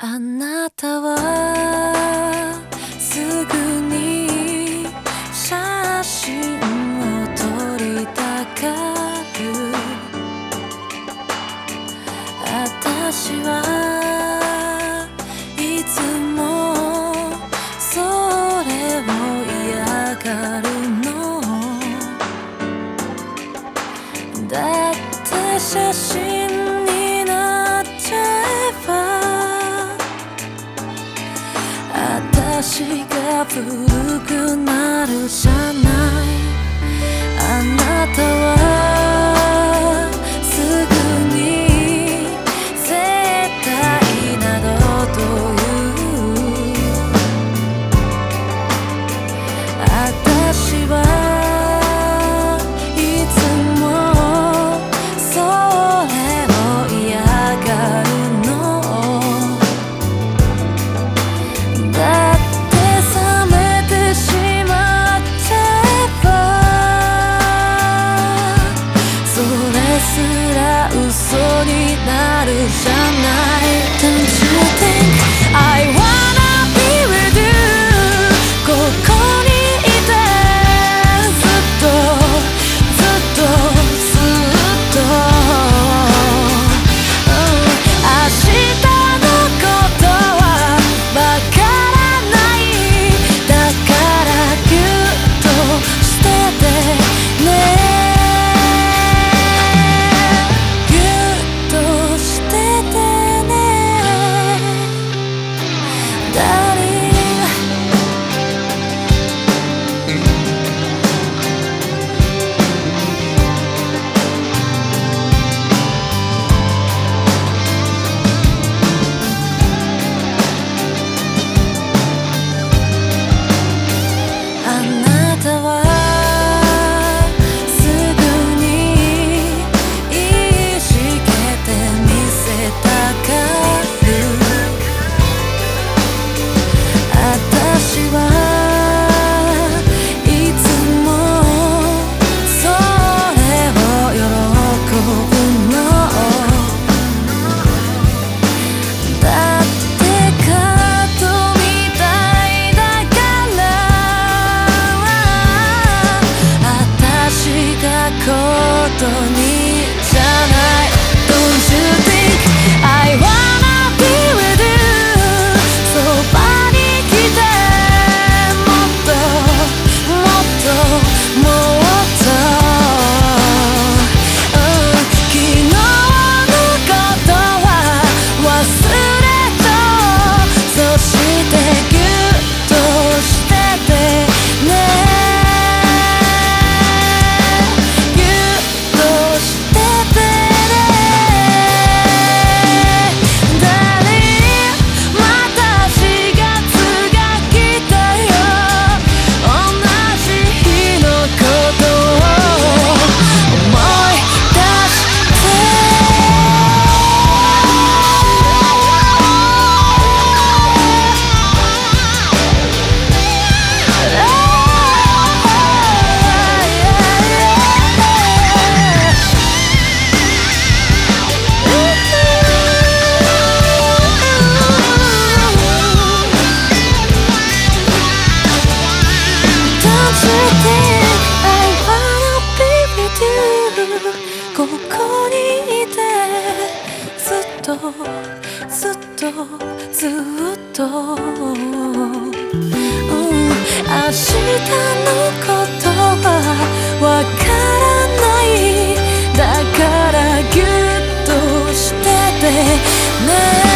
あなたはすぐに写真を撮りたがる。私はいつもそれを嫌がるの。だって写真になっちゃえば私が古くなるじゃない。あなたはすぐに絶対などと言う。私はいつもそれを嫌がるの。だって冷めてしまっちゃえばそれすら嘘になるじゃない。 Don't you think I wanna be with you。 ここにいてずっとずっとずっと、明日のことはわからない。だからギュッとしててね。ギュッとしててね Darling。 あなたはすぐにいじけてみせたがる。私はいつもそれを喜ぶの。だってカートみたいだから私がことにじゃない。 Don't you think I wanna be with you。 そばに来てもっともっともっと、昨日のことは忘れと。そしてギュッとしててね。ギュッとしててね。 Darling。 また4月が来たよ。同じ日のことを思い出して。Don't you think I wanna be with you。 ここにいてずっとずっとずっと、明日のことはわからない。だからギュッとしててね。